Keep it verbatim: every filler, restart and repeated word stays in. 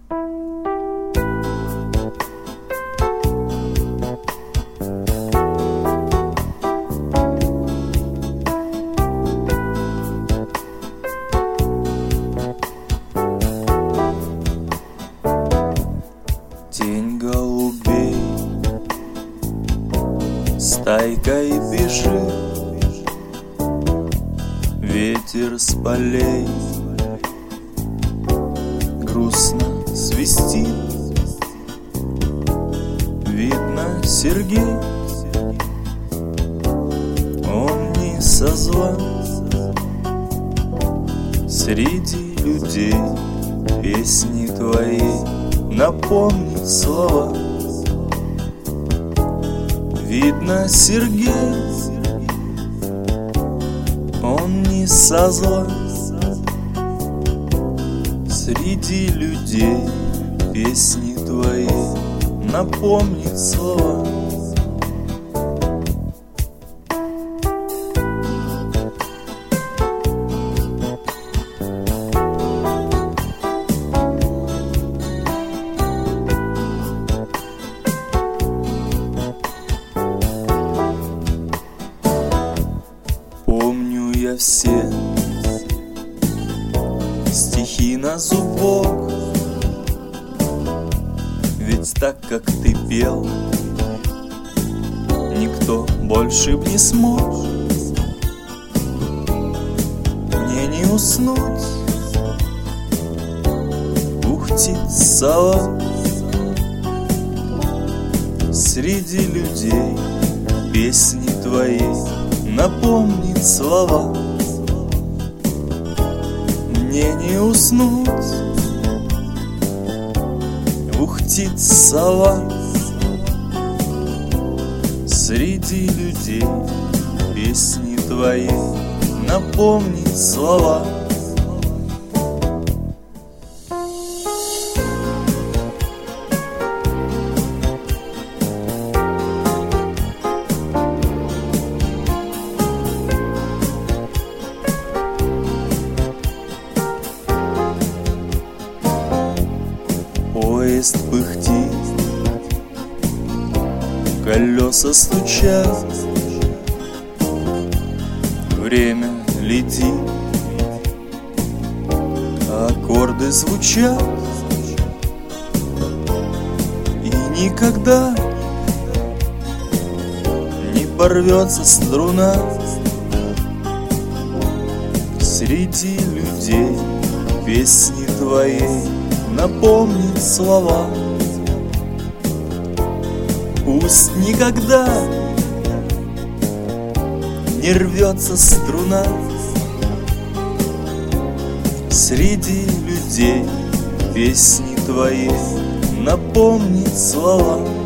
Тень голубей стайкой бежит, ветер с полей грустно свистит. Видно, Сергей, он не со зла, среди людей песни твоей напомнит слова. Видно, Сергей, он не со зла, среди людей песни твоей напомнит слова. Помню я все стихи на зубок, ведь так, как ты пел, никто больше б не смог. Мне не уснуть, ухтит сова среди людей песни твоей напомнит слова. Мне не уснуть, ухтит сова среди людей песни твоей напомнит слова. Поезд пыхтит, колеса стучат, время летит, аккорды звучат, и никогда не порвется струна среди людей песни твоей напомнит слова. Пусть никогда не рвется струна среди людей песни твоей напомнит слова.